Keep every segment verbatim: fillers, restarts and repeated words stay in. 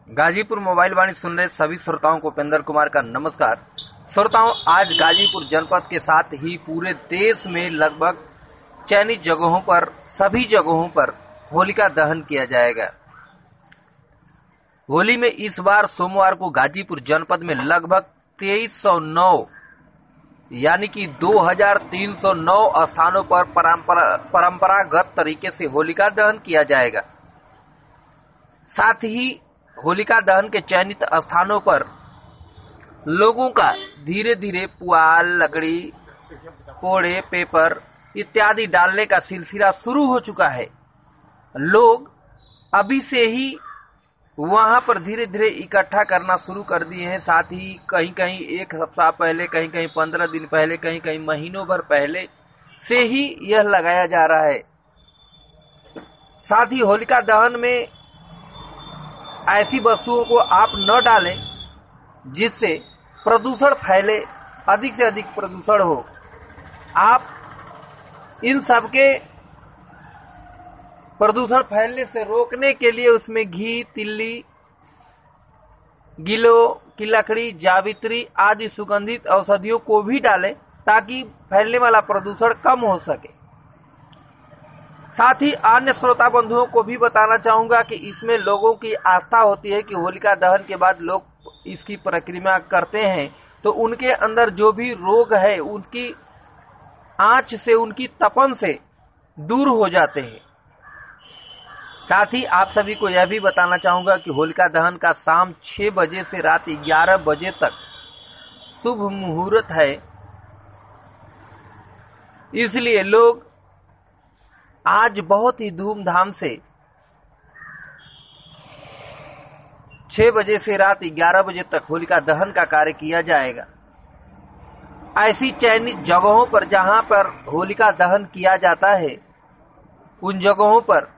Ghazipur mobile वाणी सुन रहे सभी श्रोताओं को उपेंद्र कुमार का नमस्कार। श्रोताओं, आज गाजीपुर जनपद के साथ ही पूरे देश में लगभग चयनित जगहों पर सभी जगहों पर होलिका दहन किया जाएगा। होली में इस बार सोमवार को गाजीपुर जनपद में लगभग तेईस सौ नौ यानी कि दो हज़ार तीन सौ नौ स्थानों पर परंपरा, परंपरागत तरीके से होलिका दहन किया जाएगा। साथ ही होलिका दहन के चयनित स्थानों पर लोगों का धीरे धीरे पुआल, लकड़ी, कोड़े, पेपर इत्यादि डालने का सिलसिला शुरू हो चुका है। लोग अभी से ही वहां पर धीरे धीरे इकट्ठा करना शुरू कर दिए हैं। साथ ही कहीं कहीं एक सप्ताह पहले, कहीं कहीं पंद्रह दिन पहले, कहीं कहीं महीनों भर पहले से ही यह लगाया जा रहा है। साथ ही होलिका दहन में ऐसी वस्तुओं को आप न डालें जिससे प्रदूषण फैले, अधिक से अधिक प्रदूषण हो। आप इन सब के प्रदूषण फैलने से रोकने के लिए उसमें घी, तिल्ली, गिलो की लकड़ी, जावित्री आदि सुगंधित औषधियों को भी डालें ताकि फैलने वाला प्रदूषण कम हो सके। साथ ही अन्य श्रोता बंधुओं को भी बताना चाहूंगा कि इसमें लोगों की आस्था होती है कि होलिका दहन के बाद लोग इसकी परिक्रमा करते हैं तो उनके अंदर जो भी रोग है उनकी आंच से, उनकी तपन से दूर हो जाते हैं। साथ ही आप सभी को यह भी बताना चाहूंगा कि होलिका दहन का शाम छह बजे से रात ग्यारह बजे तक शुभ मुहूर्त है, इसलिए लोग आज बहुत ही धूमधाम से छह बजे से रात ग्यारह बजे तक होलिका दहन का कार्य किया जाएगा। ऐसी चयनित जगहों पर जहां पर होलिका दहन किया जाता है, उन जगहों पर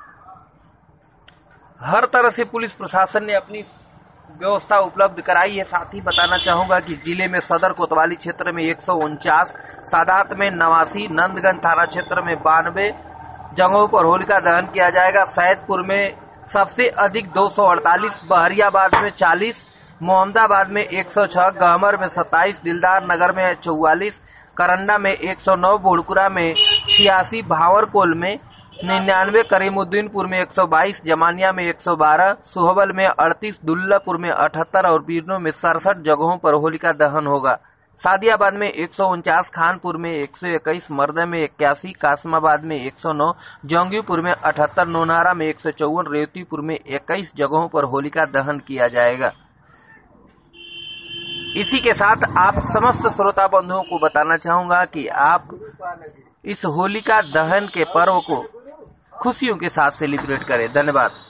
हर तरह से पुलिस प्रशासन ने अपनी व्यवस्था उपलब्ध कराई है। साथ ही बताना चाहूंगा कि जिले में सदर कोतवाली क्षेत्र में एक सौ उनचास, सादात में नवासी, नंदगंज थाना क्षेत्र में बानवे जगहों पर होलिका दहन किया जाएगा। सैदपुर में सबसे अधिक दो सौ अड़तालीस, बहरियाबाद में चालीस, मोहम्मदाबाद में एक सौ छह, गहमर में सत्ताईस, दिलदार नगर में चौवालीस, करंडा में एक सौ नौ, बोड़कुरा में छियासी, भावरकोल में निन्यानवे, करीमुद्दीनपुर में एक सौ बाईस, जमानिया में एक सौ बारह, सुहबल में अड़तीस, दुल्लापुर में अठहत्तर और बीरनो में सड़सठ जगहों पर होलिका दहन होगा। सादियाबाद में एक सौ उनचास, खानपुर में एक सौ इक्कीस, मर्दे में इक्यासी, कासमाबाद में एक सौ नौ, जौंगीपुर में अठहत्तर, नोनारा में एक सौ चौवन, रेवतीपुर में इक्कीस जगहों पर होलिका दहन किया जाएगा। इसी के साथ आप समस्त श्रोता बंधुओं को बताना चाहूंगा कि आप इस होलिका दहन के पर्व को खुशियों के साथ सेलिब्रेट करें। धन्यवाद।